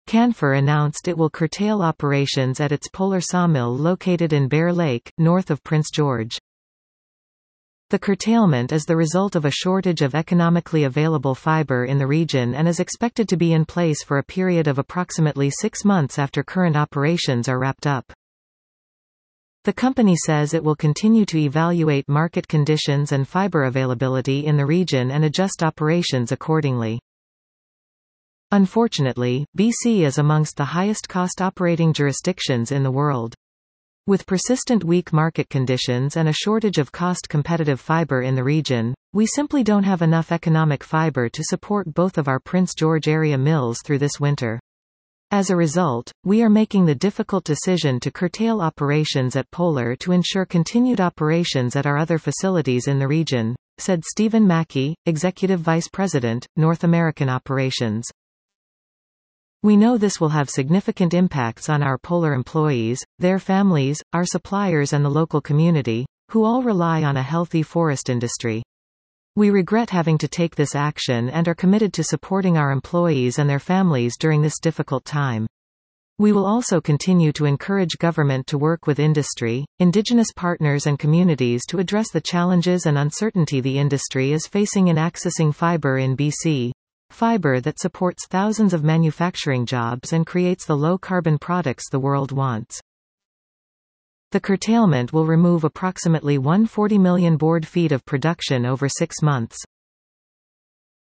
Canfor announced it will curtail operations at its Polar sawmill located in Bear Lake, north of Prince George. The curtailment is the result of a shortage of economically available fiber in the region and is expected to be in place for a period of approximately 6 months after current operations are wrapped up. The company says it will continue to evaluate market conditions and fiber availability in the region and adjust operations accordingly. Unfortunately, BC is amongst the highest-cost operating jurisdictions in the world. With persistent weak market conditions and a shortage of cost-competitive fiber in the region, we simply don't have enough economic fiber to support both of our Prince George area mills through this winter. As a result, we are making the difficult decision to curtail operations at Polar to ensure continued operations at our other facilities in the region, said Stephen Mackey, Executive Vice President, North American Operations. We know this will have significant impacts on our Polar employees, their families, our suppliers and the local community, who all rely on a healthy forest industry. We regret having to take this action and are committed to supporting our employees and their families during this difficult time. We will also continue to encourage government to work with industry, Indigenous partners and communities to address the challenges and uncertainty the industry is facing in accessing fiber in BC. Fiber that supports thousands of manufacturing jobs and creates the low-carbon products the world wants. The curtailment will remove approximately 140 million board feet of production over 6 months.